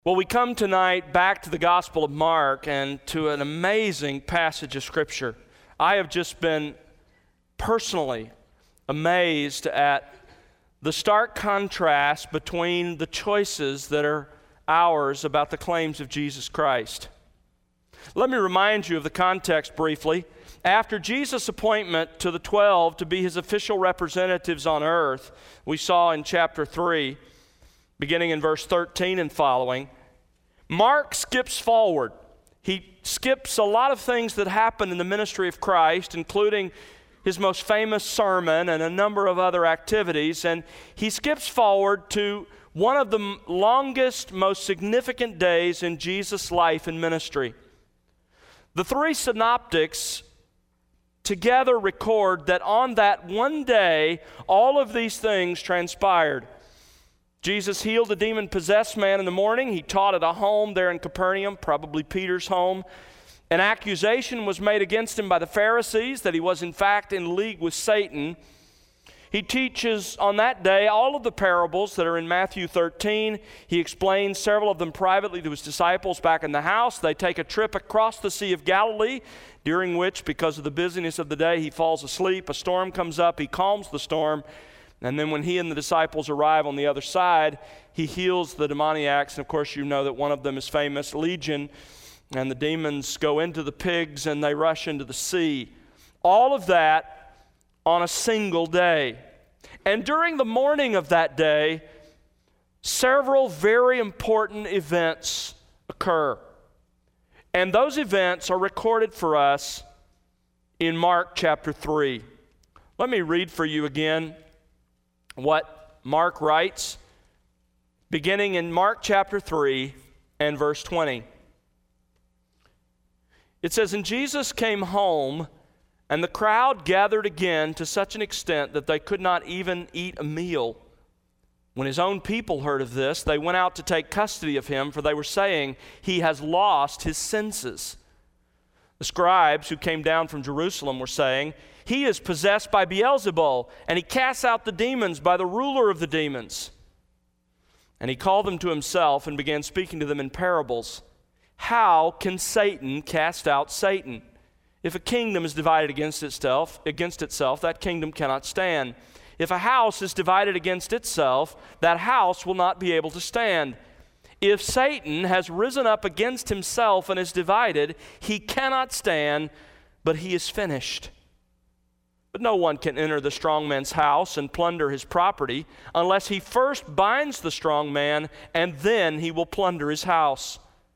Well, we come tonight back to the Gospel of Mark and to an amazing passage of Scripture. I have just been personally amazed at the stark contrast between the choices that are ours about the claims of Jesus Christ. Let me remind you of the context briefly. After Jesus' appointment to the 12 to be his official representatives on earth, we saw in chapter 3, beginning in verse 13 and following, Mark skips forward. He skips a lot of things that happened in the ministry of Christ, including his most famous sermon and a number of other activities, and he skips forward to one of the longest, most significant days in Jesus' life and ministry. The three synoptics together record that on that one day, all of these things transpired. Jesus healed a demon-possessed man in the morning. He taught at a home there in Capernaum, probably Peter's home. An accusation was made against him by the Pharisees that he was in fact in league with Satan. He teaches on that day all of the parables that are in Matthew 13. He explains several of them privately to his disciples back in the house. They take a trip across the Sea of Galilee, during which, because of the busyness of the day, he falls asleep. A storm comes up. He calms the storm. And then when he and the disciples arrive on the other side, he heals the demoniacs. And of course, you know that one of them is famous, Legion. And the demons go into the pigs and they rush into the sea. All of that on a single day. And during the morning of that day, several very important events occur. And those events are recorded for us in Mark chapter 3. Let me read for you again what Mark writes, beginning in Mark chapter 3 and verse 20. It says, "And Jesus came home, and the crowd gathered again to such an extent that they could not even eat a meal. When his own people heard of this, they went out to take custody of him, for they were saying, 'He has lost his senses.' The scribes who came down from Jerusalem were saying, 'He is possessed by Beelzebul, and he casts out the demons by the ruler of the demons.' And he called them to himself and began speaking to them in parables. 'How can Satan cast out Satan? If a kingdom is divided against itself, that kingdom cannot stand. If a house is divided against itself, that house will not be able to stand. If Satan has risen up against himself and is divided, he cannot stand, but he is finished. But no one can enter the strong man's house and plunder his property unless he first binds the strong man, and then he will plunder his house.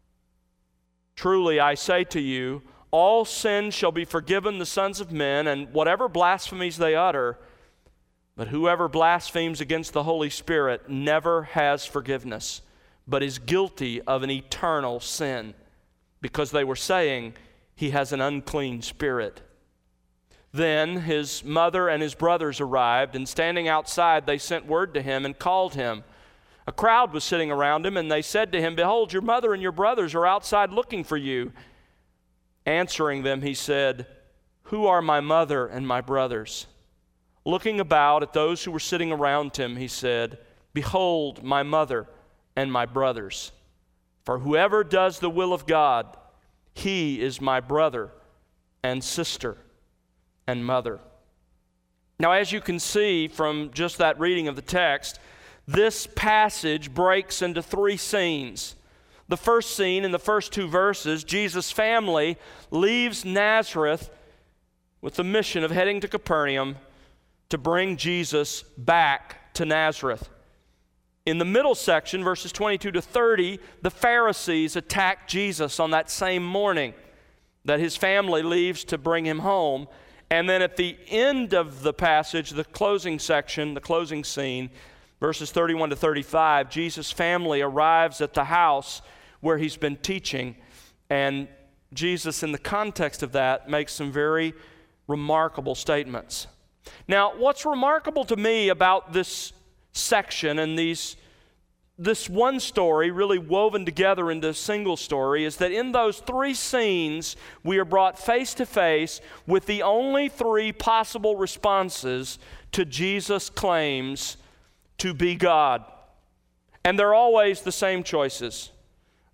Truly, I say to you, all sin shall be forgiven the sons of men, and whatever blasphemies they utter. But whoever blasphemes against the Holy Spirit never has forgiveness, but is guilty of an eternal sin, because they were saying, 'He has an unclean spirit.' Then his mother and his brothers arrived, and standing outside, they sent word to him and called him. A crowd was sitting around him, and they said to him, 'Behold, your mother and your brothers are outside looking for you.' Answering them, he said, 'Who are my mother and my brothers?' Looking about at those who were sitting around him, he said, 'Behold, my mother and my brothers. For whoever does the will of God, he is my brother and sister and mother.'" Now, as you can see from just that reading of the text, this passage breaks into three scenes. The first scene in the first two verses, Jesus' family leaves Nazareth with the mission of heading to Capernaum to bring Jesus back to Nazareth. In the middle section, verses 22 to 30, the Pharisees attack Jesus on that same morning that his family leaves to bring him home. And then at the end of the passage, the closing section, the closing scene, verses 31 to 35, Jesus' family arrives at the house where he's been teaching. And Jesus, in the context of that, makes some very remarkable statements. Now, what's remarkable to me about this section and this one story really woven together into a single story is that in those three scenes, we are brought face to face with the only three possible responses to Jesus' claims to be God. And they're always the same choices.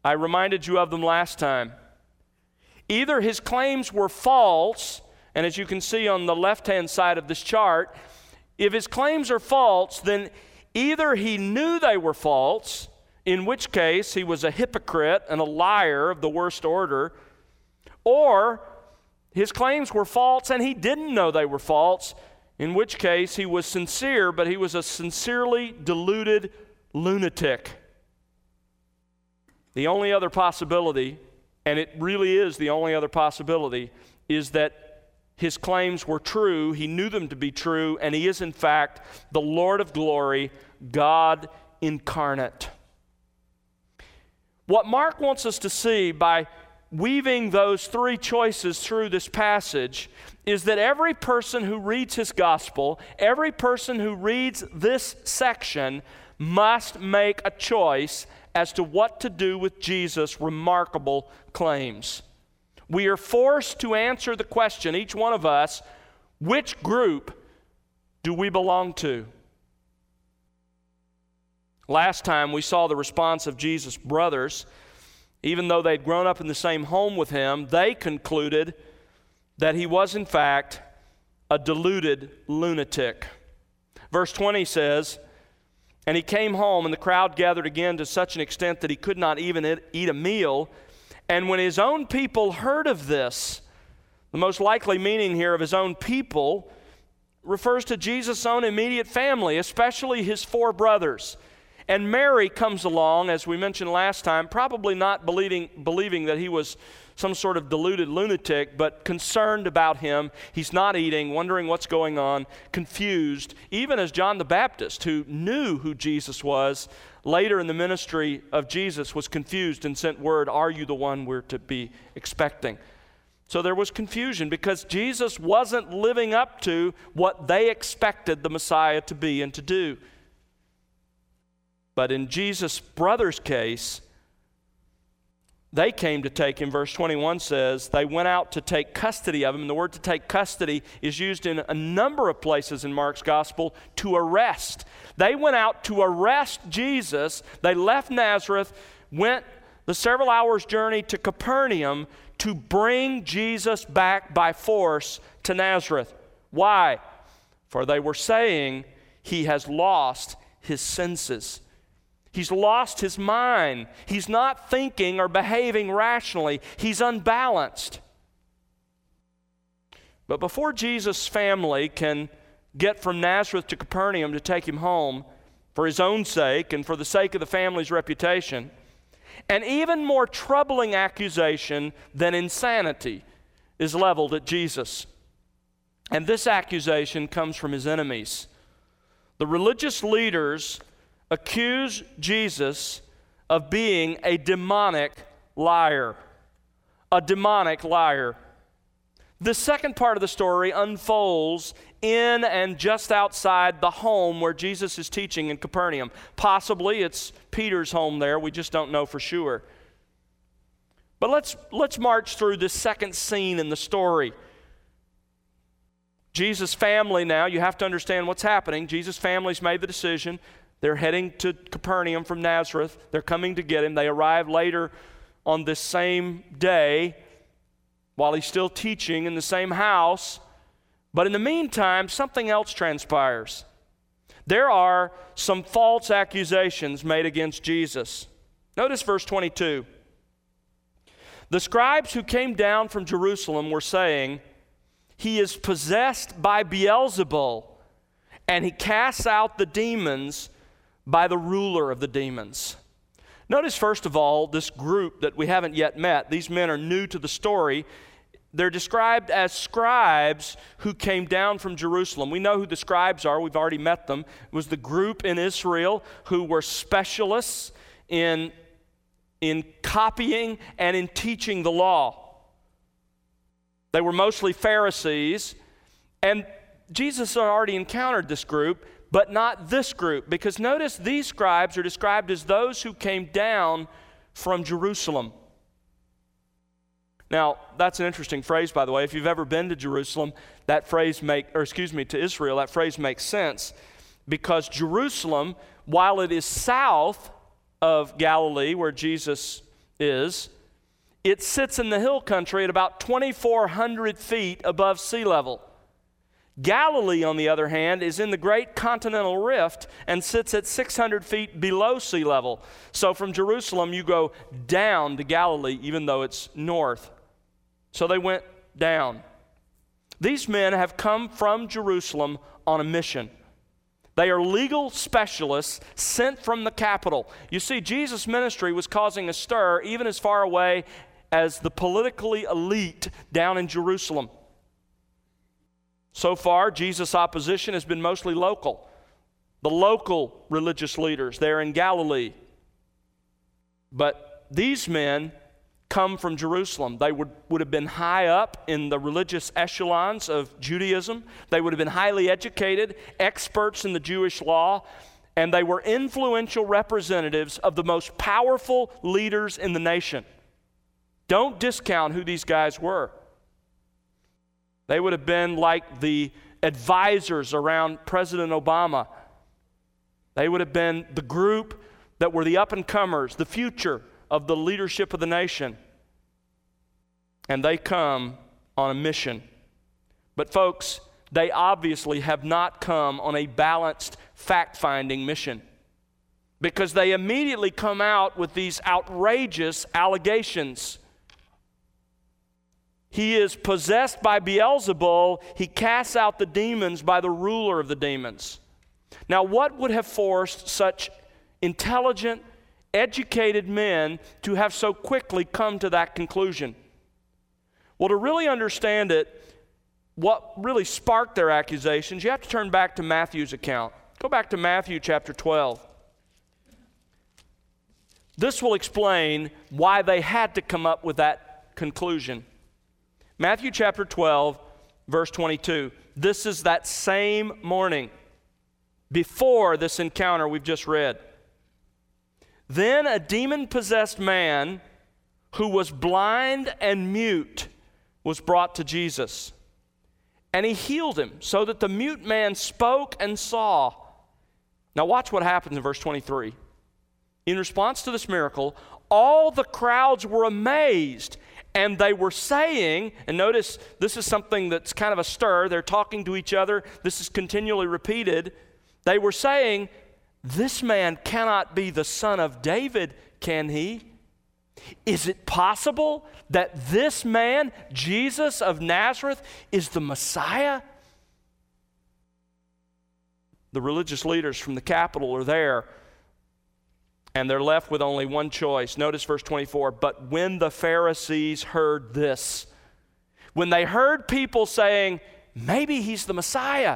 I reminded you of them last time. Either his claims were false, and as you can see on the left-hand side of this chart, if his claims are false, then either he knew they were false, in which case he was a hypocrite and a liar of the worst order, or his claims were false and he didn't know they were false, in which case he was sincere, but he was a sincerely deluded lunatic. The only other possibility, and it really is the only other possibility, is that his claims were true, he knew them to be true, and he is in fact the Lord of glory, God incarnate. What Mark wants us to see by weaving those three choices through this passage is that every person who reads his gospel, every person who reads this section must make a choice as to what to do with Jesus' remarkable claims. We are forced to answer the question, each one of us, which group do we belong to? Last time we saw the response of Jesus' brothers. Even though they'd grown up in the same home with him, they concluded that he was in fact a deluded lunatic. Verse 20 says, "And he came home, and the crowd gathered again to such an extent that he could not even eat a meal. And when his own people heard of this," the most likely meaning here of his own people refers to Jesus' own immediate family, especially his 4 brothers. And Mary comes along, as we mentioned last time, probably not believing that he was some sort of deluded lunatic, but concerned about him. He's not eating, wondering what's going on, confused, even as John the Baptist, who knew who Jesus was, later in the ministry of Jesus was confused and sent word, "Are you the one we're to be expecting?" So there was confusion because Jesus wasn't living up to what they expected the Messiah to be and to do. But in Jesus' brother's case, they came to take him. Verse 21 says, they went out to take custody of him. And the word to take custody is used in a number of places in Mark's gospel, to arrest. They went out to arrest Jesus. They left Nazareth, went the several hours journey to Capernaum to bring Jesus back by force to Nazareth. Why? For they were saying he has lost his senses. He's lost his mind. He's not thinking or behaving rationally. He's unbalanced. But before Jesus' family can get from Nazareth to Capernaum to take him home, for his own sake and for the sake of the family's reputation, an even more troubling accusation than insanity is leveled at Jesus. And this accusation comes from his enemies. The religious leaders accuse Jesus of being a demonic liar. A demonic liar. The second part of the story unfolds in and just outside the home where Jesus is teaching in Capernaum. Possibly it's Peter's home there. We just don't know for sure. But let's march through this second scene in the story. Jesus' family now, you have to understand what's happening. Jesus' family's made the decision. They're heading to Capernaum from Nazareth. They're coming to get him. They arrive later on this same day while he's still teaching in the same house. But in the meantime, something else transpires. There are some false accusations made against Jesus. Notice verse 22. The scribes who came down from Jerusalem were saying, "He is possessed by Beelzebul, and he casts out the demons by the ruler of the demons." Notice, first of all, this group that we haven't yet met. These men are new to the story. They're described as scribes who came down from Jerusalem. We know who the scribes are. We've already met them. It was the group in Israel who were specialists in copying and in teaching the law. They were mostly Pharisees, and Jesus had already encountered this group, but not this group, because notice these scribes are described as those who came down from Jerusalem. Now, that's an interesting phrase, by the way. If you've ever been to Jerusalem, to Israel, that phrase makes sense, because Jerusalem, while it is south of Galilee, where Jesus is, it sits in the hill country at about 2,400 feet above sea level. Galilee, on the other hand, is in the Great Continental Rift and sits at 600 feet below sea level. So from Jerusalem, you go down to Galilee, even though it's north. So they went down. These men have come from Jerusalem on a mission. They are legal specialists sent from the capital. You see, Jesus' ministry was causing a stir even as far away as the politically elite down in Jerusalem. So far, Jesus' opposition has been mostly local. The local religious leaders there in Galilee. But these men come from Jerusalem. They would have been high up in the religious echelons of Judaism. They would have been highly educated, experts in the Jewish law, and they were influential representatives of the most powerful leaders in the nation. Don't discount who these guys were. They would have been like the advisors around President Obama. They would have been the group that were the up-and-comers, the future of the leadership of the nation. And they come on a mission. But folks, they obviously have not come on a balanced fact-finding mission, because they immediately come out with these outrageous allegations. He is possessed by Beelzebul. He casts out the demons by the ruler of the demons. Now, what would have forced such intelligent, educated men to have so quickly come to that conclusion? Well, to really understand it, what really sparked their accusations, you have to turn back to Matthew's account. Go back to Matthew chapter 12. This will explain why they had to come up with that conclusion. Matthew chapter 12, verse 22. This is that same morning before this encounter we've just read. Then a demon-possessed man who was blind and mute was brought to Jesus. And he healed him so that the mute man spoke and saw. Now watch what happens in verse 23. In response to this miracle, all the crowds were amazed, and they were saying, and notice this is something that's kind of a stir. They're talking to each other. This is continually repeated. They were saying, "This man cannot be the son of David, can he? Is it possible that this man, Jesus of Nazareth, is the Messiah?" The religious leaders from the capital are there, and they're left with only one choice. Notice verse 24. But when the Pharisees heard this, when they heard people saying, maybe he's the Messiah,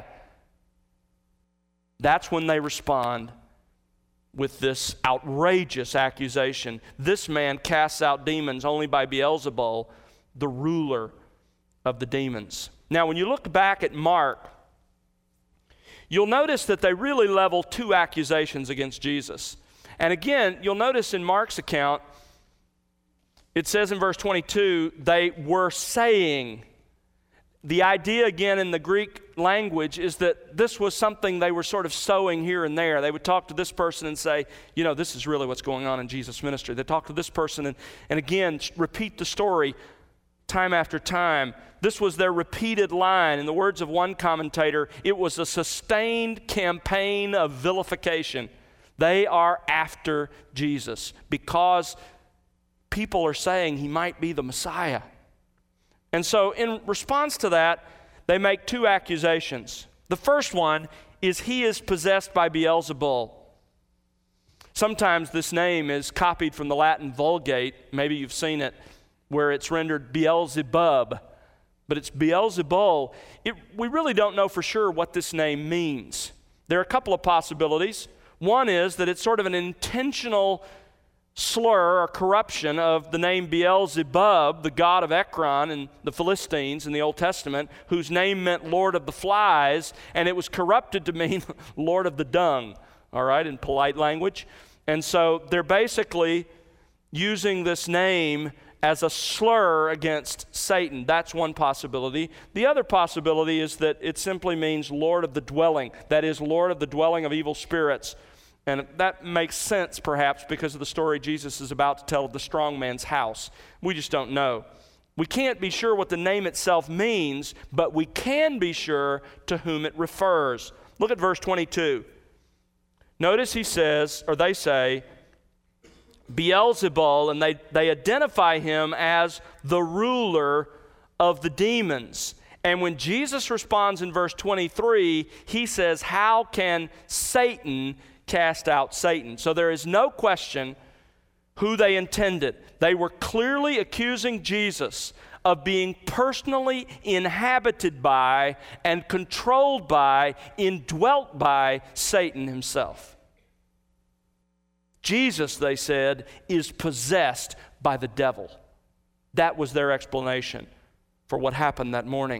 that's when they respond with this outrageous accusation. This man casts out demons only by Beelzebul, the ruler of the demons. Now, when you look back at Mark, you'll notice that they really level two accusations against Jesus. And again, you'll notice in Mark's account, it says in verse 22, they were saying. The idea again in the Greek language is that this was something they were sort of sowing here and there. They would talk to this person and say, you know, this is really what's going on in Jesus' ministry. They'd talk to this person and again, repeat the story time after time. This was their repeated line. In the words of one commentator, it was a sustained campaign of vilification. They are after Jesus because people are saying he might be the Messiah. And so in response to that, they make two accusations. The first one is he is possessed by Beelzebul. Sometimes this name is copied from the Latin Vulgate. Maybe you've seen it where it's rendered Beelzebub, but it's Beelzebul. We really don't know for sure what this name means. There are a couple of possibilities. One is that it's sort of an intentional slur or corruption of the name Beelzebub, the god of Ekron and the Philistines in the Old Testament, whose name meant Lord of the Flies, and it was corrupted to mean Lord of the Dung, all right, in polite language. And so they're basically using this name as a slur against Satan. That's one possibility. The other possibility is that it simply means Lord of the dwelling, that is, Lord of the dwelling of evil spirits. And that makes sense, perhaps, because of the story Jesus is about to tell of the strong man's house. We just don't know. We can't be sure what the name itself means, but we can be sure to whom it refers. Look at verse 22. Notice he says, or they say, Beelzebul, and they identify him as the ruler of the demons. And when Jesus responds in verse 23, he says, how can Satan cast out Satan? So there is no question who they intended. They were clearly accusing Jesus of being personally inhabited by and controlled by, indwelt by Satan himself. Jesus, they said, is possessed by the devil. That was their explanation for what happened that morning.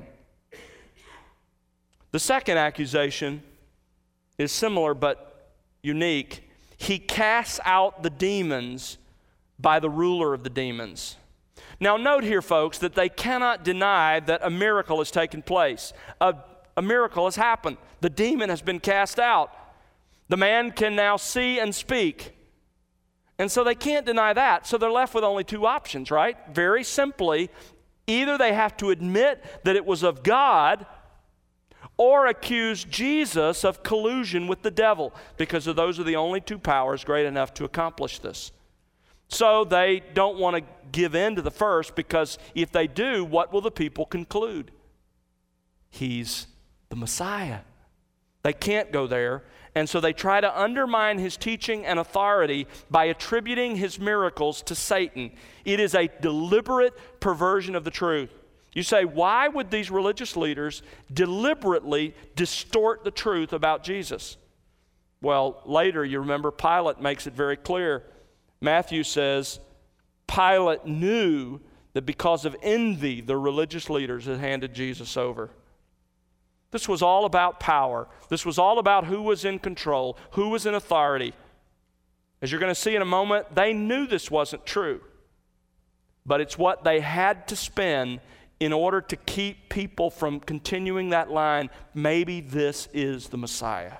The second accusation is similar but unique. He casts out the demons by the ruler of the demons. Now note here, folks, that they cannot deny that a miracle has taken place. A miracle has happened. The demon has been cast out. The man can now see and speak. And so they can't deny that. So they're left with only two options, right? Very simply, either they have to admit that it was of God or accuse Jesus of collusion with the devil, because those are the only two powers great enough to accomplish this. So they don't want to give in to the first, because if they do, what will the people conclude? He's the Messiah. They can't go there, and so they try to undermine his teaching and authority by attributing his miracles to Satan. It is a deliberate perversion of the truth. You say, why would these religious leaders deliberately distort the truth about Jesus? Well, later, you remember, Pilate makes it very clear. Matthew says, Pilate knew that because of envy, the religious leaders had handed Jesus over. This was all about power. This was all about who was in control, who was in authority. As you're going to see in a moment, they knew this wasn't true. But it's what they had to spend in order to keep people from continuing that line, maybe this is the Messiah.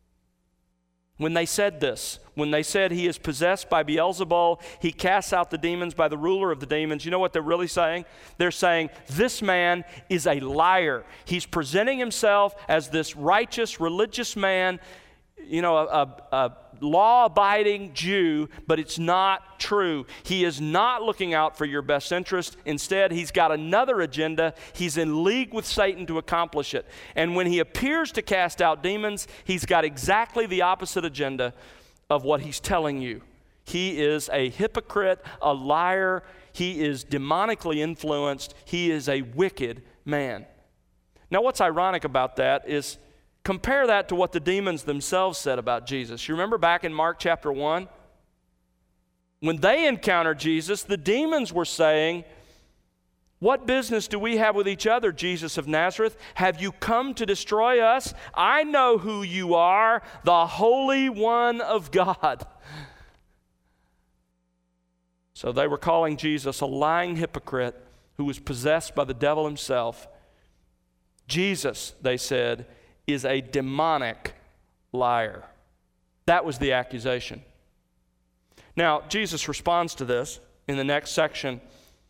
When they said this, when they said he is possessed by Beelzebul, he casts out the demons by the ruler of the demons, you know what they're really saying? They're saying, this man is a liar. He's presenting himself as this righteous, religious man, you know, a law-abiding Jew, but it's not true. He is not looking out for your best interest. Instead, he's got another agenda. He's in league with Satan to accomplish it. And when he appears to cast out demons, he's got exactly the opposite agenda of what he's telling you. He is a hypocrite, a liar. He is demonically influenced. He is a wicked man. Now, what's ironic about that is, compare that to what the demons themselves said about Jesus. You remember back in Mark chapter 1? When they encountered Jesus, the demons were saying, what business do we have with each other, Jesus of Nazareth? Have you come to destroy us? I know who you are, the Holy One of God. So they were calling Jesus a lying hypocrite who was possessed by the devil himself. Jesus, they said, is a demonic liar. That was the accusation. Now, Jesus responds to this in the next section.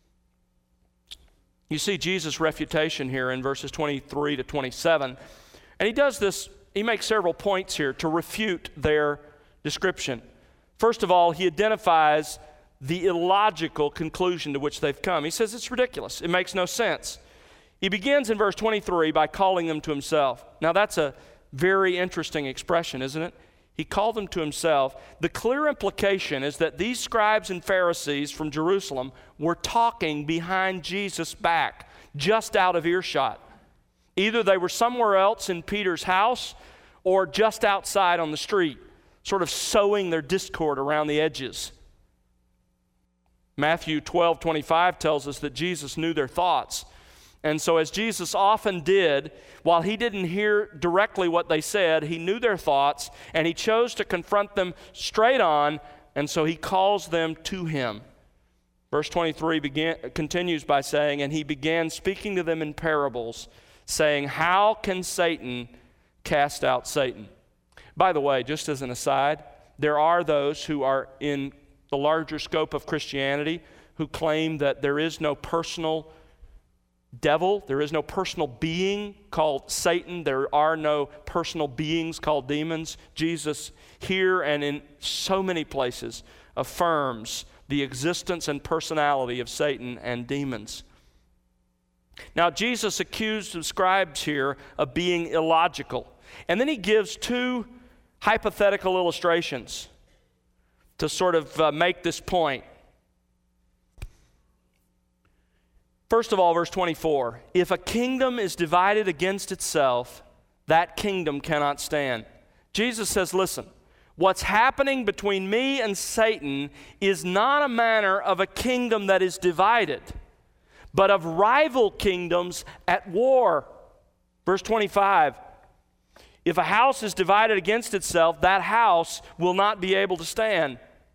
You see Jesus' refutation here in verses 23 to 27. And he does this, he makes several points here to refute their description. First of all, he identifies the illogical conclusion to which they've come. He says it's ridiculous. It makes no sense. He begins in verse 23 by calling them to himself. Now that's a very interesting expression, isn't it? He called them to himself. The clear implication is that these scribes and Pharisees from Jerusalem were talking behind Jesus' back, just out of earshot. Either they were somewhere else in Peter's house or just outside on the street, sort of sowing their discord around the edges. Matthew 12:25 tells us that Jesus knew their thoughts. And so as Jesus often did, while he didn't hear directly what they said, he knew their thoughts, and he chose to confront them straight on, and so he calls them to him. Verse 23 continues by saying, and he began speaking to them in parables, saying, how can Satan cast out Satan? By the way, just as an aside, there are those who are in the larger scope of Christianity who claim that there is no personal devil, there is no personal being called Satan, there are no personal beings called demons. Jesus here and in so many places affirms the existence and personality of Satan and demons. Now, Jesus accused the scribes here of being illogical. And then he gives two hypothetical illustrations to sort of make this point. First of all, verse 24, if a kingdom is divided against itself, that kingdom cannot stand. Jesus says, listen, what's happening between me and Satan is not a manner of a kingdom that is divided, but of rival kingdoms at war. Verse 25, if a house is divided against itself, that house will not be able to stand.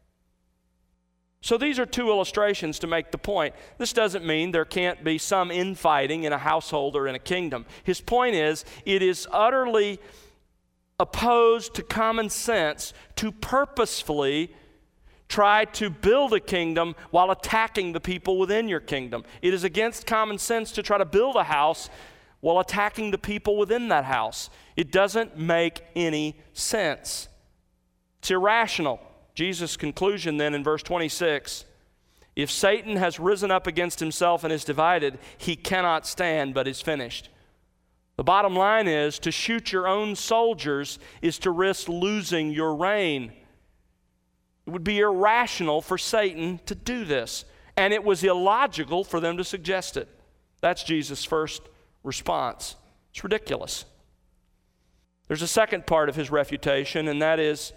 So these are two illustrations to make the point. This doesn't mean there can't be some infighting in a household or in a kingdom. His point is, it is utterly opposed to common sense to purposefully try to build a kingdom while attacking the people within your kingdom. It is against common sense to try to build a house while attacking the people within that house. It doesn't make any sense. It's irrational. Jesus' conclusion then in verse 26, if Satan has risen up against himself and is divided, he cannot stand but is finished. The bottom line is, to shoot your own soldiers is to risk losing your reign. It would be irrational for Satan to do this, and it was illogical for them to suggest it. That's Jesus' first response. It's ridiculous. There's a second part of his refutation, and that is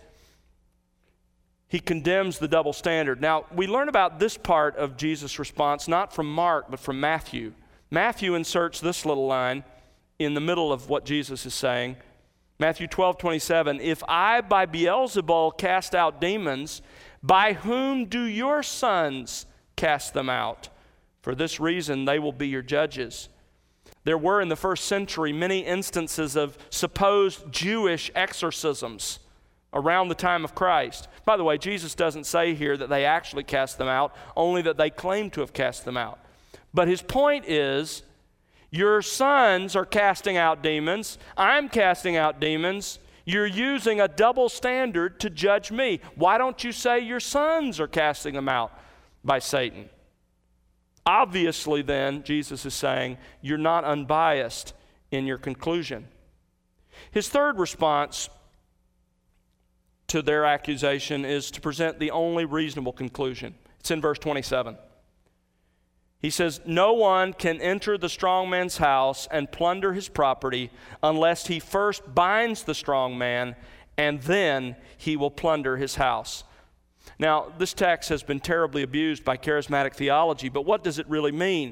he condemns the double standard. Now, we learn about this part of Jesus' response not from Mark, but from Matthew. Matthew inserts this little line in the middle of what Jesus is saying. Matthew 12:27, if I by Beelzebul cast out demons, by whom do your sons cast them out? For this reason they will be your judges. There were in the first century many instances of supposed Jewish exorcisms around the time of Christ. By the way, Jesus doesn't say here that they actually cast them out, only that they claim to have cast them out. But his point is, your sons are casting out demons. I'm casting out demons. You're using a double standard to judge me. Why don't you say your sons are casting them out by Satan? Obviously, then, Jesus is saying, you're not unbiased in your conclusion. His third response to their accusation is to present the only reasonable conclusion. It's in verse 27. He says, no one can enter the strong man's house and plunder his property unless he first binds the strong man, and then he will plunder his house. Now, this text has been terribly abused by charismatic theology, but what does it really mean?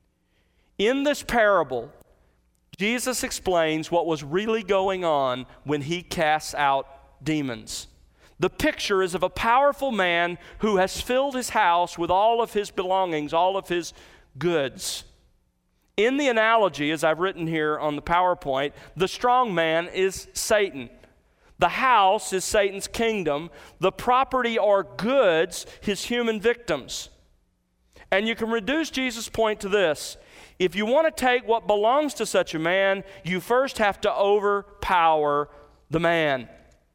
In this parable, Jesus explains what was really going on when he casts out demons. The picture is of a powerful man who has filled his house with all of his belongings, all of his goods. In the analogy, as I've written here on the PowerPoint, the strong man is Satan. The house is Satan's kingdom. The property or goods, his human victims. And you can reduce Jesus' point to this. If you want to take what belongs to such a man, you first have to overpower the man.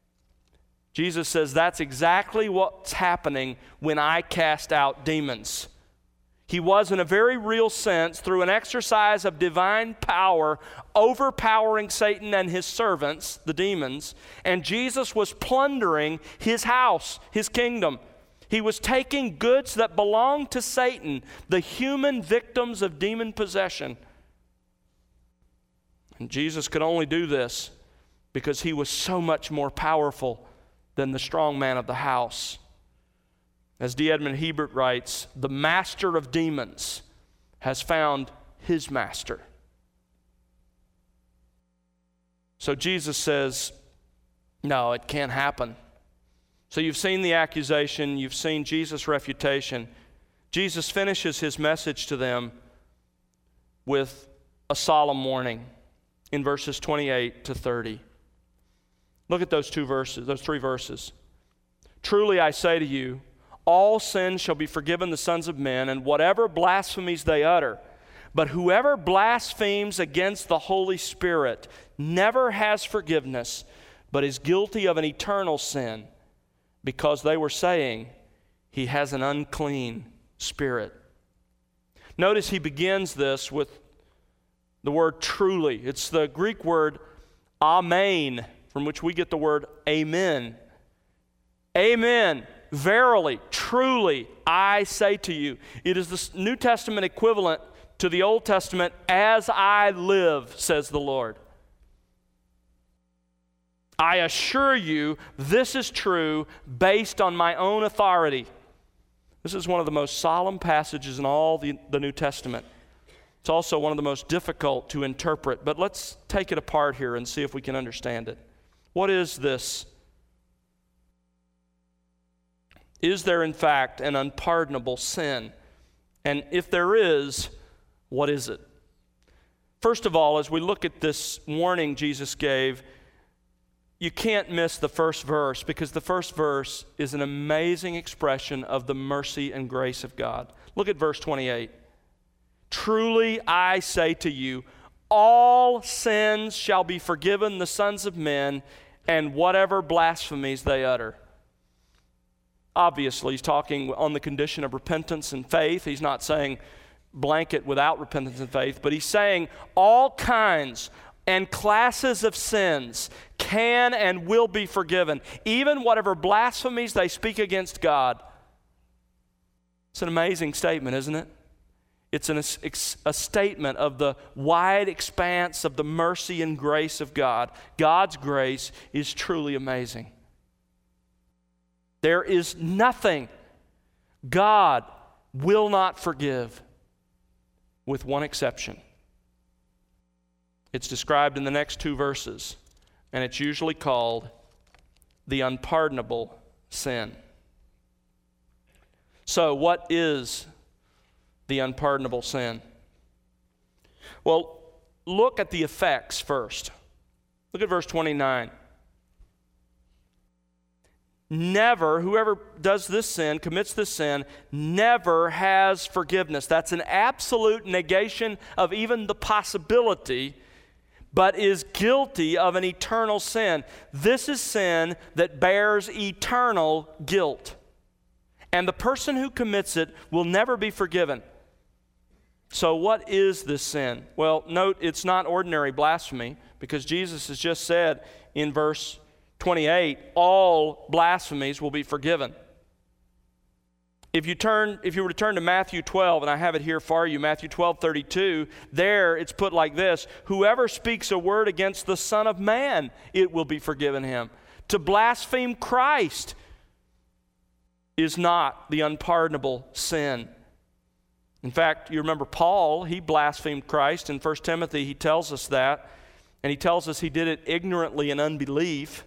Jesus says that's exactly what's happening when I cast out demons. He was, in a very real sense, through an exercise of divine power, overpowering Satan and his servants, the demons, and Jesus was plundering his house, his kingdom. He was taking goods that belonged to Satan, the human victims of demon possession. And Jesus could only do this because he was so much more powerful than the strong man of the house. As D. Edmond Hebert writes, the master of demons has found his master. So Jesus says, no, it can't happen. So you've seen the accusation, you've seen Jesus' refutation. Jesus finishes his message to them with a solemn warning in verses 28 to 30. Look at those three verses. Truly I say to you, all sins shall be forgiven the sons of men, and whatever blasphemies they utter. But whoever blasphemes against the Holy Spirit never has forgiveness, but is guilty of an eternal sin, because they were saying, he has an unclean spirit. Notice he begins this with the word truly. It's the Greek word amen, from which we get the word amen. Amen. Verily, truly, I say to you. It is the New Testament equivalent to the Old Testament, as I live, says the Lord. I assure you, this is true based on my own authority. This is one of the most solemn passages in all the New Testament. It's also one of the most difficult to interpret, but let's take it apart here and see if we can understand it. What is this? Is there, in fact, an unpardonable sin? And if there is, what is it? First of all, as we look at this warning Jesus gave, you can't miss the first verse, because the first verse is an amazing expression of the mercy and grace of God. Look at verse 28. Truly I say to you, all sins shall be forgiven the sons of men, and whatever blasphemies they utter. Obviously, he's talking on the condition of repentance and faith. He's not saying blanket without repentance and faith, but he's saying all kinds and classes of sins can and will be forgiven, even whatever blasphemies they speak against God. It's an amazing statement, isn't it? It's a statement of the wide expanse of the mercy and grace of God. God's grace is truly amazing. There is nothing God will not forgive, with one exception. It's described in the next two verses, and it's usually called the unpardonable sin. So, what is the unpardonable sin? Well, look at the effects first. Look at verse 29. Never, whoever does this sin, commits this sin, never has forgiveness. That's an absolute negation of even the possibility, but is guilty of an eternal sin. This is sin that bears eternal guilt. And the person who commits it will never be forgiven. So what is this sin? Well, note it's not ordinary blasphemy, because Jesus has just said in verse 28, all blasphemies will be forgiven. If you were to turn to Matthew 12, and I have it here for you, Matthew 12:32, there it's put like this: whoever speaks a word against the Son of Man, it will be forgiven him. To blaspheme Christ is not the unpardonable sin. In fact, you remember Paul, he blasphemed Christ. In 1 Timothy, he tells us that, and he tells us he did it ignorantly in unbelief.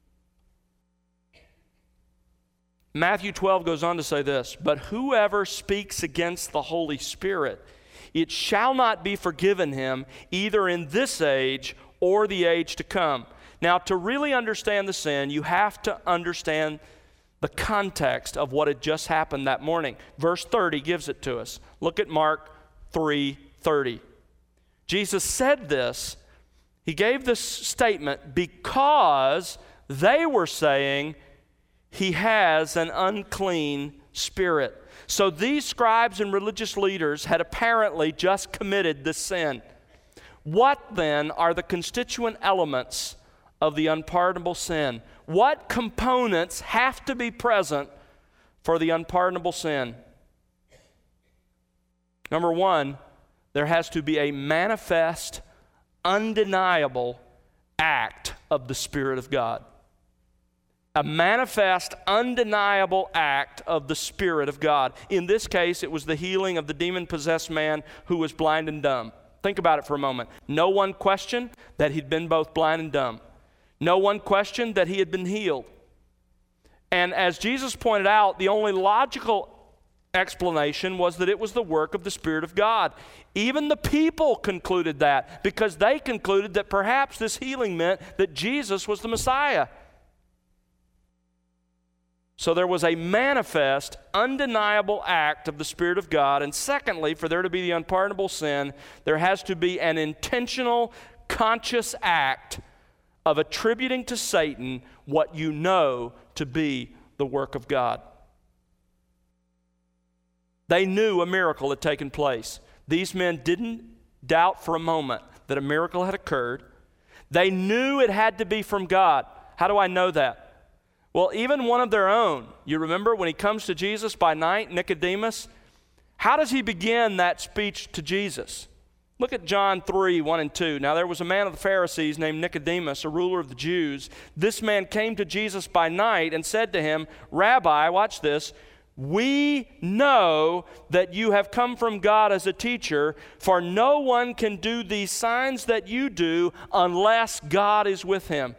Matthew 12 goes on to say this: but whoever speaks against the Holy Spirit, it shall not be forgiven him, either in this age or the age to come. Now, to really understand the sin, you have to understand the context of what had just happened that morning. Verse 30 gives it to us. Look at Mark 3:30. Jesus said this, he gave this statement because they were saying, he has an unclean spirit. So these scribes and religious leaders had apparently just committed this sin. What then are the constituent elements of the unpardonable sin? What components have to be present for the unpardonable sin? Number one, there has to be a manifest, undeniable act of the Spirit of God. A manifest, undeniable act of the Spirit of God. In this case, it was the healing of the demon-possessed man who was blind and dumb. Think about it for a moment. No one questioned that he'd been both blind and dumb. No one questioned that he had been healed. And as Jesus pointed out, the only logical explanation was that it was the work of the Spirit of God. Even the people concluded that, because they concluded that perhaps this healing meant that Jesus was the Messiah. So there was a manifest, undeniable act of the Spirit of God. And secondly, for there to be the unpardonable sin, there has to be an intentional, conscious act of attributing to Satan what you know to be the work of God. They knew a miracle had taken place. These men didn't doubt for a moment that a miracle had occurred. They knew it had to be from God. How do I know that? Well, even one of their own, you remember when he comes to Jesus by night, Nicodemus, how does he begin that speech to Jesus? Look at John 3, 1 and 2. Now there was a man of the Pharisees named Nicodemus, a ruler of the Jews. This man came to Jesus by night and said to him, Rabbi, watch this, we know that you have come from God as a teacher, for no one can do these signs that you do unless God is with him.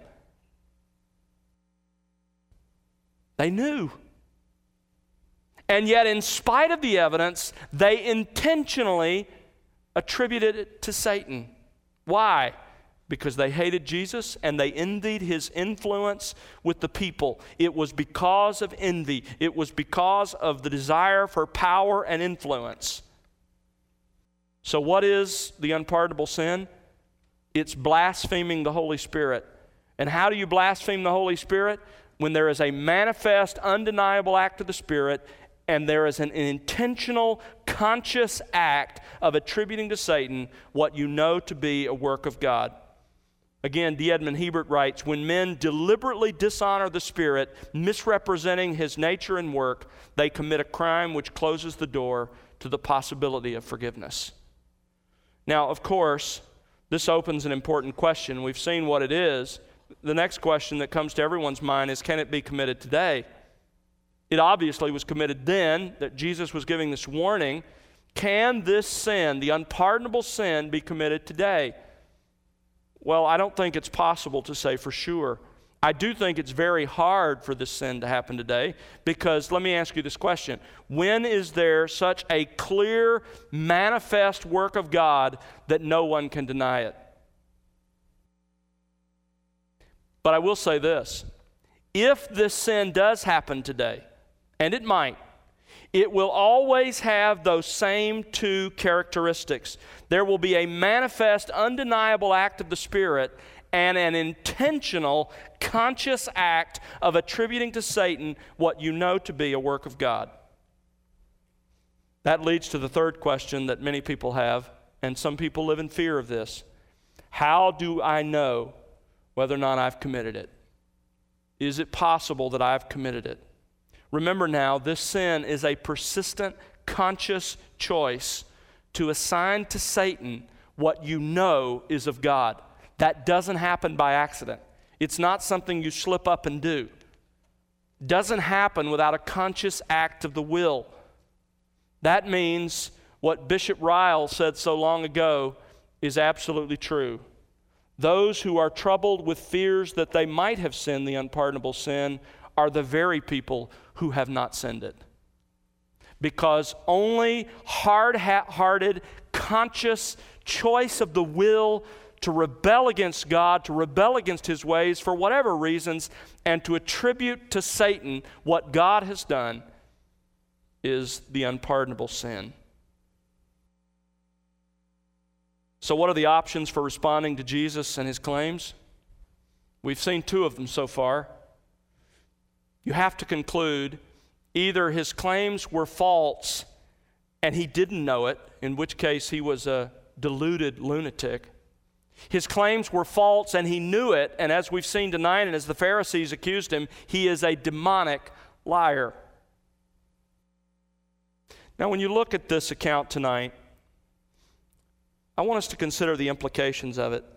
They knew. And yet, in spite of the evidence, they intentionally attributed it to Satan. Why? Because they hated Jesus and they envied his influence with the people. It was because of envy. It was because of the desire for power and influence. So what is the unpardonable sin? It's blaspheming the Holy Spirit. And how do you blaspheme the Holy Spirit? When there is a manifest, undeniable act of the Spirit, and there is an intentional, conscious act of attributing to Satan what you know to be a work of God. Again, D. Edmond Hebert writes, when men deliberately dishonor the Spirit, misrepresenting his nature and work, they commit a crime which closes the door to the possibility of forgiveness. Now, of course, this opens an important question. We've seen what it is. The next question that comes to everyone's mind is, can it be committed today? It obviously was committed then, that Jesus was giving this warning. Can this sin, the unpardonable sin, be committed today? Well, I don't think it's possible to say for sure. I do think it's very hard for this sin to happen today, because let me ask you this question. When is there such a clear, manifest work of God that no one can deny it? But I will say this, if this sin does happen today, and it might, it will always have those same two characteristics. There will be a manifest, undeniable act of the Spirit and an intentional, conscious act of attributing to Satan what you know to be a work of God. That leads to the third question that many people have, and some people live in fear of this. How do I know whether or not I've committed it? Is it possible that I've committed it? Remember now, this sin is a persistent, conscious choice to assign to Satan what you know is of God. That doesn't happen by accident. It's not something you slip up and do. It doesn't happen without a conscious act of the will. That means what Bishop Ryle said so long ago is absolutely true. Those who are troubled with fears that they might have sinned the unpardonable sin are the very people who have not sinned it. Because only hard-hearted, conscious choice of the will to rebel against God, to rebel against His ways for whatever reasons, and to attribute to Satan what God has done is the unpardonable sin. So what are the options for responding to Jesus and His claims? We've seen two of them so far. You have to conclude either His claims were false and He didn't know it, in which case He was a deluded lunatic. His claims were false and He knew it, and as we've seen tonight and as the Pharisees accused Him, He is a demonic liar. Now when you look at this account tonight, I want us to consider the implications of it.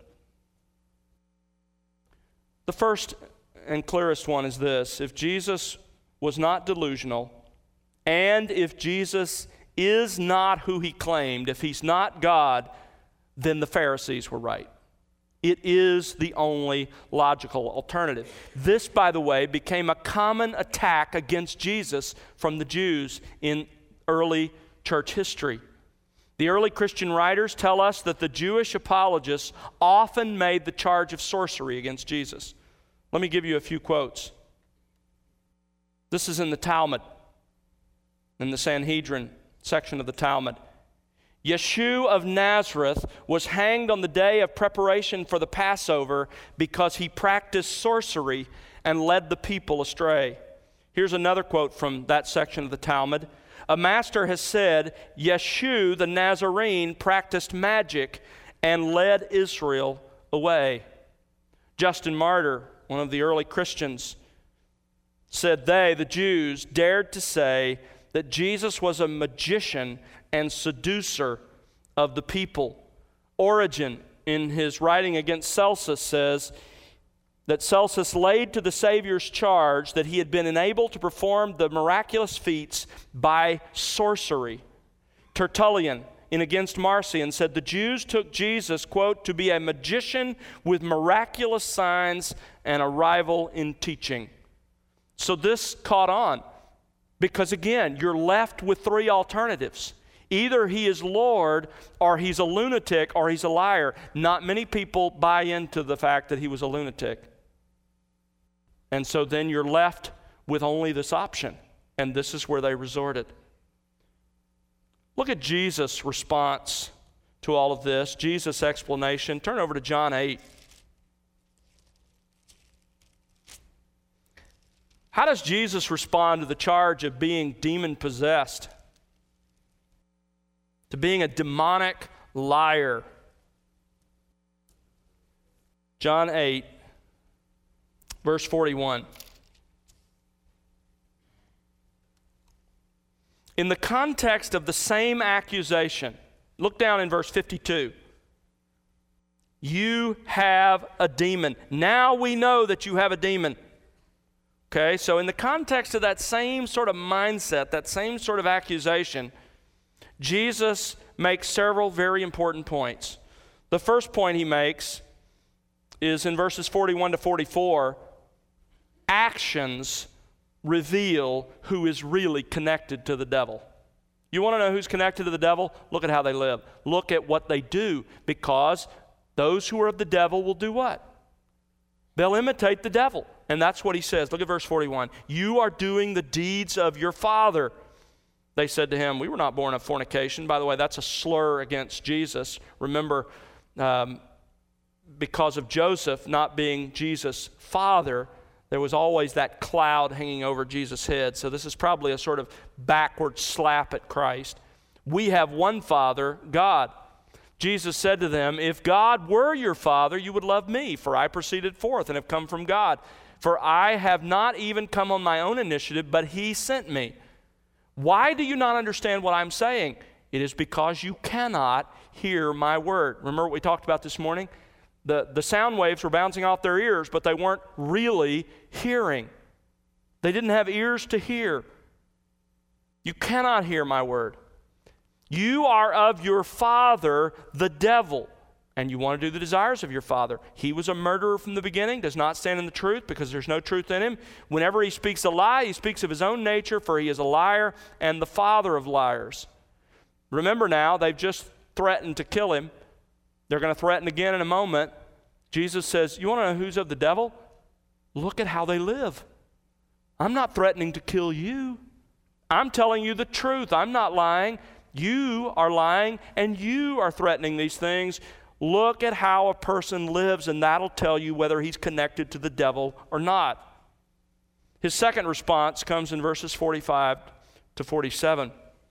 The first and clearest one is this: if Jesus was not delusional, and if Jesus is not who He claimed, if He's not God, then the Pharisees were right. It is the only logical alternative. This, by the way, became a common attack against Jesus from the Jews in early church history. The early Christian writers tell us that the Jewish apologists often made the charge of sorcery against Jesus. Let me give you a few quotes. This is in the Talmud, in the Sanhedrin section of the Talmud. Yeshua of Nazareth was hanged on the day of preparation for the Passover because he practiced sorcery and led the people astray. Here's another quote from that section of the Talmud. A master has said, Yeshua the Nazarene practiced magic and led Israel away. Justin Martyr, one of the early Christians, said they, the Jews, dared to say that Jesus was a magician and seducer of the people. Origen, in his writing against Celsus, says that Celsus laid to the Savior's charge that he had been enabled to perform the miraculous feats by sorcery. Tertullian, in Against Marcion, said the Jews took Jesus, quote, to be a magician with miraculous signs and a rival in teaching. So this caught on because, again, you're left with three alternatives. Either he is Lord, or he's a lunatic, or he's a liar. Not many people buy into the fact that he was a lunatic. And so then you're left with only this option, and this is where they resorted. Look at Jesus' response to all of this, Jesus' explanation. Turn over to John 8. How does Jesus respond to the charge of being demon-possessed? To being a demonic liar? John 8, verse 41. In the context of the same accusation, look down in verse 52. You have a demon. Now we know that you have a demon. Okay, so in the context of that same sort of mindset, that same sort of accusation, Jesus makes several very important points. The first point he makes is in verses 41 to 44, actions reveal who is really connected to the devil. You want to know who's connected to the devil? Look at how they live. Look at what they do, because those who are of the devil will do what? They'll imitate the devil. And that's what he says. Look at verse 41. You are doing the deeds of your father. They said to him, we were not born of fornication. By the way, that's a slur against Jesus. Remember, because of Joseph not being Jesus' father, there was always that cloud hanging over Jesus' head. So this is probably a sort of backward slap at Christ. We have one Father, God. Jesus said to them, if God were your Father, you would love me, for I proceeded forth and have come from God. For I have not even come on my own initiative, but he sent me. Why do you not understand what I'm saying? It is because you cannot hear my word. Remember what we talked about this morning? The sound waves were bouncing off their ears, but they weren't really hearing. They didn't have ears to hear. You cannot hear my word. You are of your father, the devil, and you want to do the desires of your father. He was a murderer from the beginning, does not stand in the truth because there's no truth in him. Whenever he speaks a lie, he speaks of his own nature, for he is a liar and the father of liars. Remember now, they've just threatened to kill him. They're going to threaten again in a moment. Jesus says, you want to know who's of the devil? Look at how they live. I'm not threatening to kill you. I'm telling you the truth. I'm not lying. You are lying, and you are threatening these things. Look at how a person lives, and that'll tell you whether he's connected to the devil or not. His second response comes in verses 45 to 47.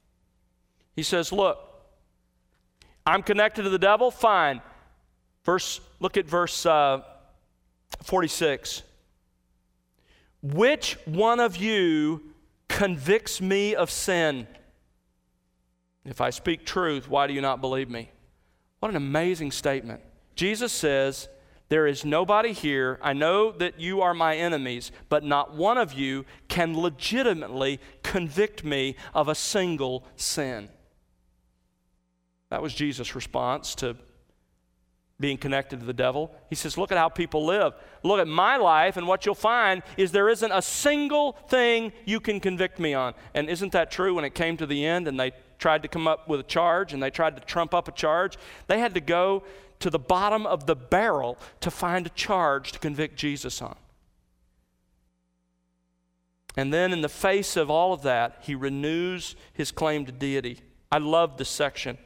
He says, look, I'm connected to the devil? Fine. Look at verse 46. Which one of you convicts me of sin? If I speak truth, why do you not believe me? What an amazing statement. Jesus says, there is nobody here. I know that you are my enemies, but not one of you can legitimately convict me of a single sin. That was Jesus' response to being connected to the devil. He says, look at how people live. Look at my life, and what you'll find is there isn't a single thing you can convict me on. And isn't that true when it came to the end and they tried to come up with a charge and they tried to trump up a charge? They had to go to the bottom of the barrel to find a charge to convict Jesus on. And then in the face of all of that, he renews his claim to deity. I love this section.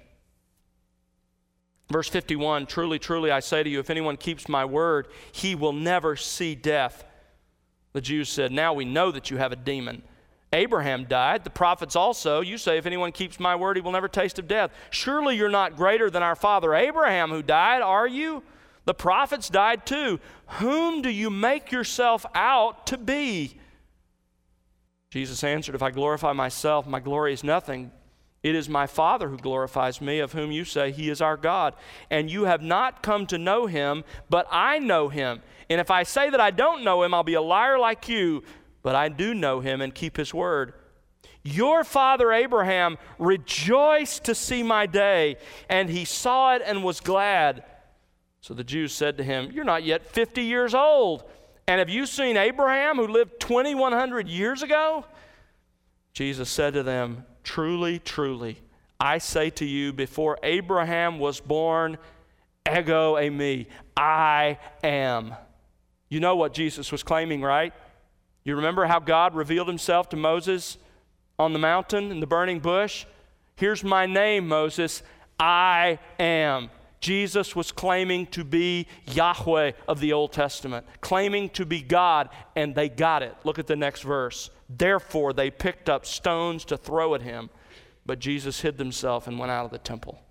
Verse 51, truly, truly, I say to you, if anyone keeps my word, he will never see death. The Jews said, now we know that you have a demon. Abraham died, the prophets also. You say, if anyone keeps my word, he will never taste of death. Surely you're not greater than our father Abraham who died, are you? The prophets died too. Whom do you make yourself out to be? Jesus answered, if I glorify myself, my glory is nothing. It is my Father who glorifies me, of whom you say he is our God. And you have not come to know him, but I know him. And if I say that I don't know him, I'll be a liar like you, but I do know him and keep his word. Your father Abraham rejoiced to see my day, and he saw it and was glad. So the Jews said to him, you're not yet 50 years old, and have you seen Abraham who lived 2,100 years ago? Jesus said to them, truly, truly, I say to you, before Abraham was born, ego eimi, I am. You know what Jesus was claiming, right? You remember how God revealed himself to Moses on the mountain in the burning bush? Here's my name, Moses, I am. Jesus was claiming to be Yahweh of the Old Testament, claiming to be God, and they got it. Look at the next verse. Therefore, they picked up stones to throw at him, but Jesus hid himself and went out of the temple.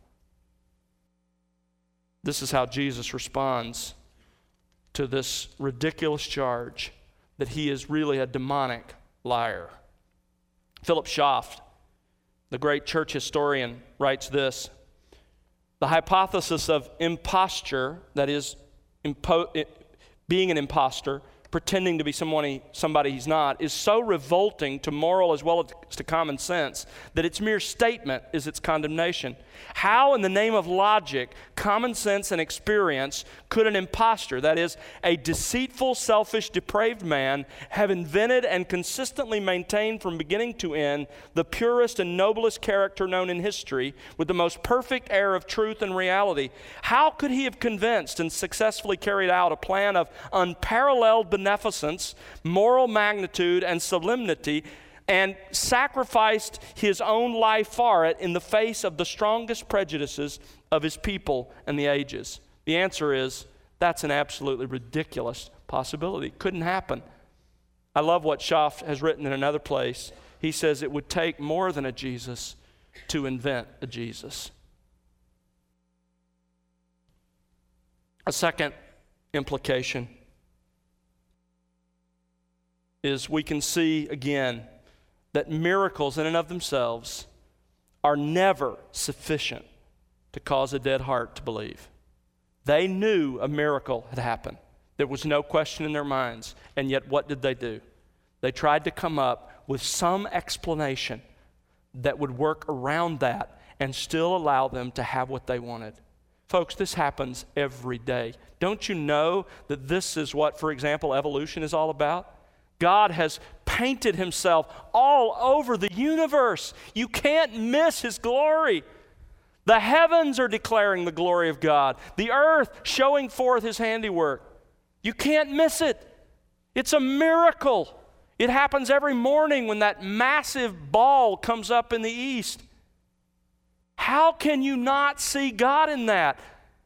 This is how Jesus responds to this ridiculous charge that he is really a demonic liar. Philip Schaff, the great church historian, writes this: the hypothesis of imposture, that is, being an imposter, pretending to be somebody he's not, is so revolting to moral as well as to common sense that its mere statement is its condemnation. How, in the name of logic, common sense, and experience, could an impostor, that is, a deceitful, selfish, depraved man, have invented and consistently maintained from beginning to end the purest and noblest character known in history with the most perfect air of truth and reality? How could he have convinced and successfully carried out a plan of unparalleled beneficence, moral magnitude, and solemnity, and sacrificed his own life for it in the face of the strongest prejudices of his people and the ages? The answer is, that's an absolutely ridiculous possibility. Couldn't happen. I love what Schaff has written in another place. He says it would take more than a Jesus to invent a Jesus. A second implication is we can see again that miracles in and of themselves are never sufficient to cause a dead heart to believe. They knew a miracle had happened. There was no question in their minds. And yet what did they do? They tried to come up with some explanation that would work around that and still allow them to have what they wanted. Folks, this happens every day. Don't you know that this is what, for example, evolution is all about? God has painted himself all over the universe. You can't miss his glory. The heavens are declaring the glory of God. The earth showing forth his handiwork. You can't miss it. It's a miracle. It happens every morning when that massive ball comes up in the east. How can you not see God in that?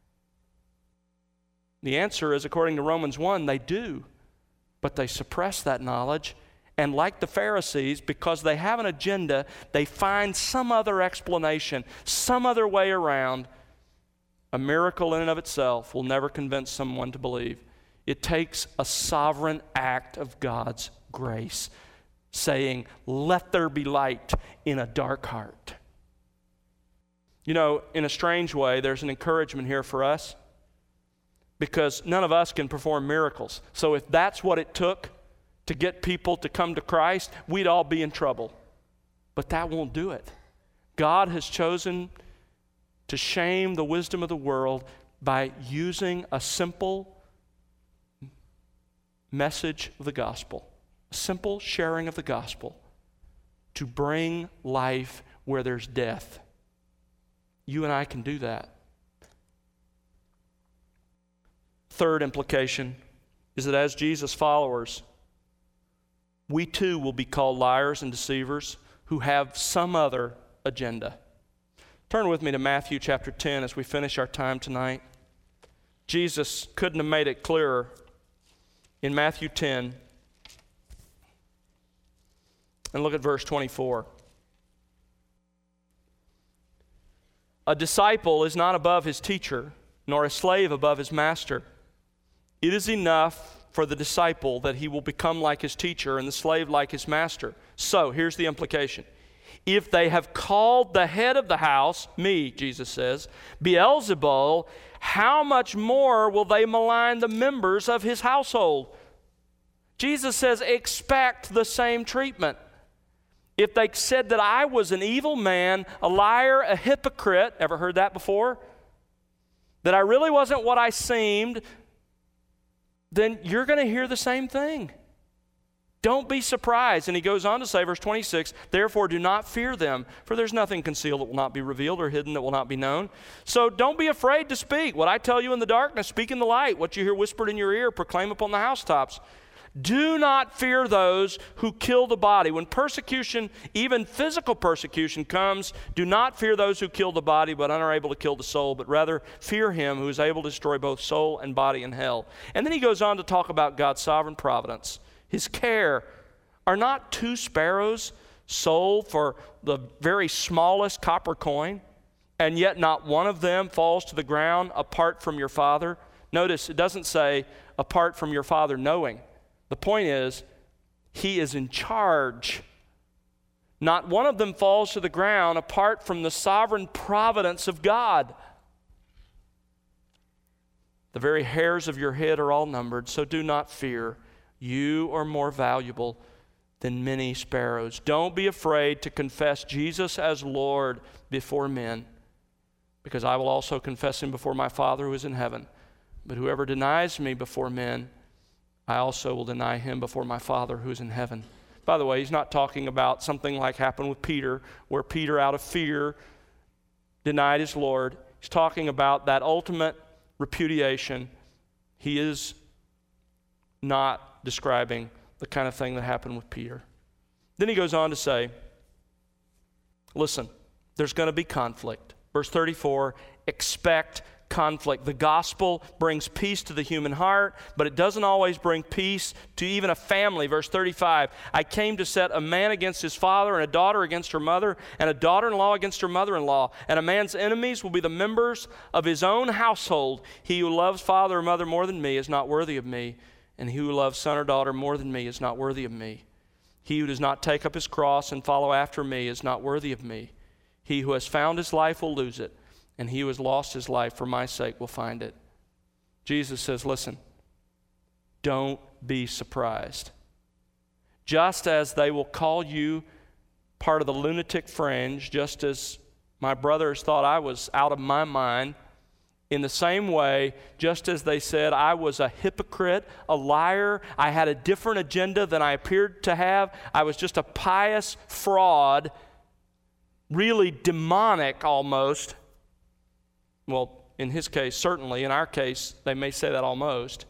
The answer is, according to Romans 1, they do. But they suppress that knowledge, and like the Pharisees, because they have an agenda, they find some other explanation, some other way around. A miracle in and of itself will never convince someone to believe. It takes a sovereign act of God's grace, saying, let there be light in a dark heart. You know, in a strange way, there's an encouragement here for us, because none of us can perform miracles. So if that's what it took to get people to come to Christ, we'd all be in trouble. But that won't do it. God has chosen to shame the wisdom of the world by using a simple message of the gospel, a simple sharing of the gospel, to bring life where there's death. You and I can do that. Third implication is that as Jesus' followers, we too will be called liars and deceivers who have some other agenda. Turn with me to Matthew chapter 10 as we finish our time tonight. Jesus couldn't have made it clearer. In Matthew 10, and look at verse 24. A disciple is not above his teacher, nor a slave above his master. It is enough for the disciple that he will become like his teacher and the slave like his master. So, here's the implication. If they have called the head of the house, me, Jesus says, Beelzebul, how much more will they malign the members of his household? Jesus says, expect the same treatment. If they said that I was an evil man, a liar, a hypocrite, ever heard that before? That I really wasn't what I seemed, then you're going to hear the same thing. Don't be surprised. And he goes on to say, verse 26, therefore do not fear them, for there's nothing concealed that will not be revealed or hidden that will not be known. So don't be afraid to speak. What I tell you in the darkness, speak in the light. What you hear whispered in your ear, proclaim upon the housetops. Do not fear those who kill the body. When persecution, even physical persecution comes, do not fear those who kill the body but are unable to kill the soul, but rather fear him who is able to destroy both soul and body in hell. And then he goes on to talk about God's sovereign providence, his care. Are not 2 sparrows sold for the very smallest copper coin, and yet not one of them falls to the ground apart from your Father? Notice, it doesn't say apart from your Father knowing. The point is, he is in charge. Not one of them falls to the ground apart from the sovereign providence of God. The very hairs of your head are all numbered, so do not fear. You are more valuable than many sparrows. Don't be afraid to confess Jesus as Lord before men, because I will also confess him before my Father who is in heaven. But whoever denies me before men, I also will deny him before my Father who is in heaven. By the way, he's not talking about something like happened with Peter, where Peter out of fear denied his Lord. He's talking about that ultimate repudiation. He is not describing the kind of thing that happened with Peter. Then he goes on to say, listen, there's going to be conflict. Verse 34, expect conflict. The gospel brings peace to the human heart, but it doesn't always bring peace to even a family. Verse 35, I came to set a man against his father, and a daughter against her mother, and a daughter-in-law against her mother-in-law. And a man's enemies will be the members of his own household. He who loves father or mother more than me is not worthy of me, and he who loves son or daughter more than me is not worthy of me. He who does not take up his cross and follow after me is not worthy of me. He who has found his life will lose it, and he who has lost his life for my sake will find it. Jesus says, listen, don't be surprised. Just as they will call you part of the lunatic fringe, just as my brothers thought I was out of my mind, in the same way, just as they said I was a hypocrite, a liar, I had a different agenda than I appeared to have, I was just a pious fraud, really demonic almost. Well, in his case, certainly. In our case, they may say that almost.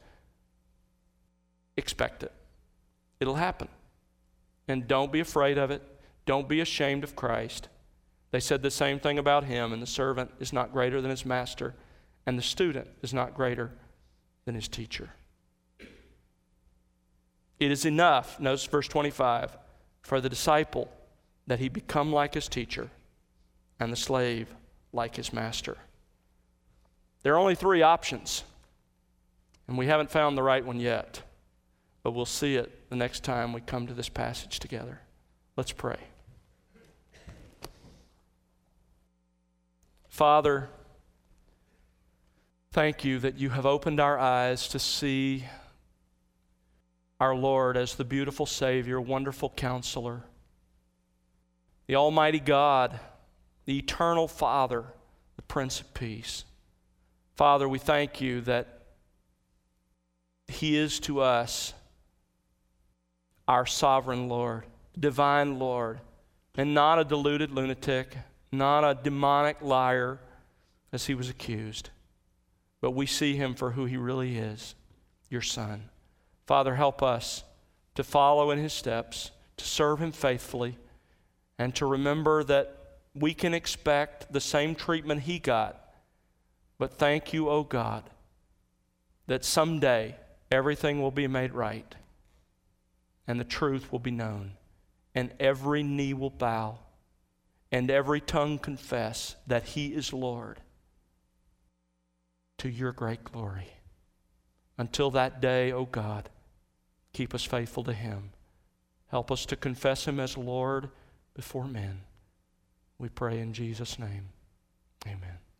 Expect it. It'll happen. And don't be afraid of it. Don't be ashamed of Christ. They said the same thing about him, and the servant is not greater than his master, and the student is not greater than his teacher. It is enough, notice verse 25, for the disciple that he become like his teacher, and the slave like his master. There are only 3 options, and we haven't found the right one yet, but we'll see it the next time we come to this passage together. Let's pray. Father, thank you that you have opened our eyes to see our Lord as the beautiful Savior, wonderful Counselor, the Almighty God, the Eternal Father, the Prince of Peace. Father, we thank you that he is to us our sovereign Lord, divine Lord, and not a deluded lunatic, not a demonic liar as he was accused. But we see him for who he really is, your Son. Father, help us to follow in His steps, to serve Him faithfully, and to remember that we can expect the same treatment He got. But thank you, O God, that someday everything will be made right and the truth will be known and every knee will bow and every tongue confess that He is Lord, to your great glory. Until that day, O God, keep us faithful to Him. Help us to confess Him as Lord before men. We pray in Jesus' name. Amen.